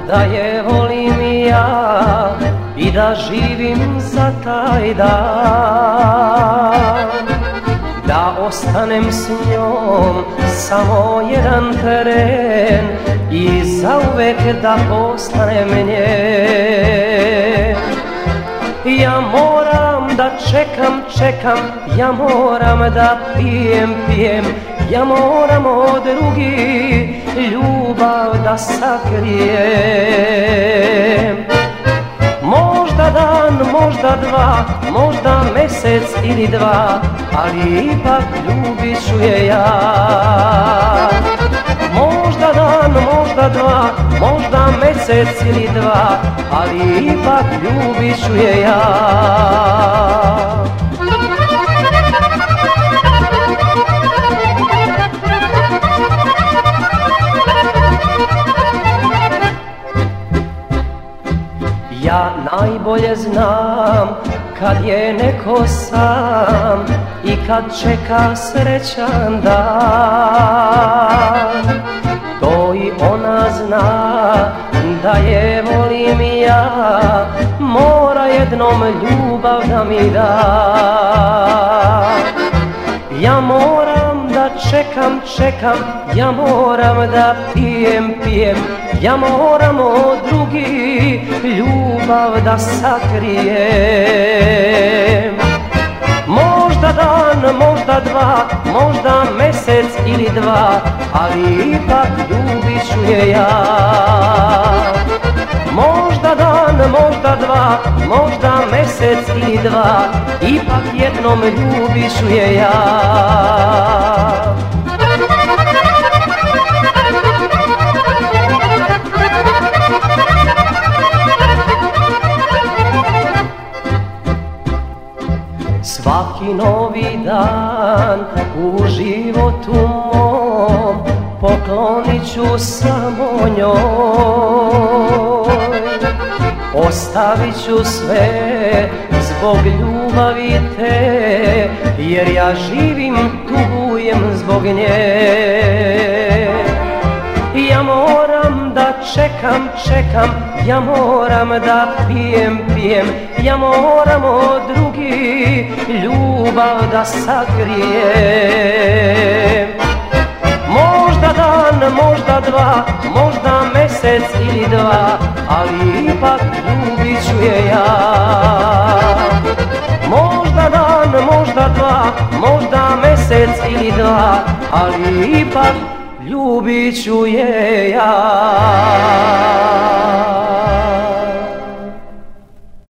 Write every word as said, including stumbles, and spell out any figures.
da je volim ja i da živim za taj dan, da ostanem s njom samo jedan teren i zauvek da postanem njen. Ja moram da čekam, čekam, ja moram da pijem, pijem, ja moram od drugih ljubav da sakrijem. Možda dan, možda dva, možda mesec ili dva, ali ipak ljubit ću je ja. Možda dan, možda dva, možda mesec ili dva, ali ipak ljubit ću je ja. Ja najbolje znam kad je neko sam i kad čeka srećan dan. To i ona zna da je volim ja, mora jednom ljubav da mi da. Ja moram da čekam, čekam, ja moram da pijem, pijem, ja moram od drugih ljubav da sakrijem. Možda dan, možda dva, možda mesec ili dva, ali ipak ljubit ću je ja. Možda dan, možda dva, možda mesec ili dva, ipak jednom ljubit ću je ja. Svaki novi dan u životu mom poklonit ću samo njoj. Ostavit ću sve zbog ljubavi te, jer ja živim, tugujem zbog nje. Ja moram da čekam, čekam, ja moram da pijem, pijem, ja moram od drugih ljubav da sakrijem. Možda dan, možda dva, možda mesec ili dva, ali ipak ljubit ću je ja. Možda dan, možda dva, možda mesec ili dva, ali ipak ljubit ću je ja.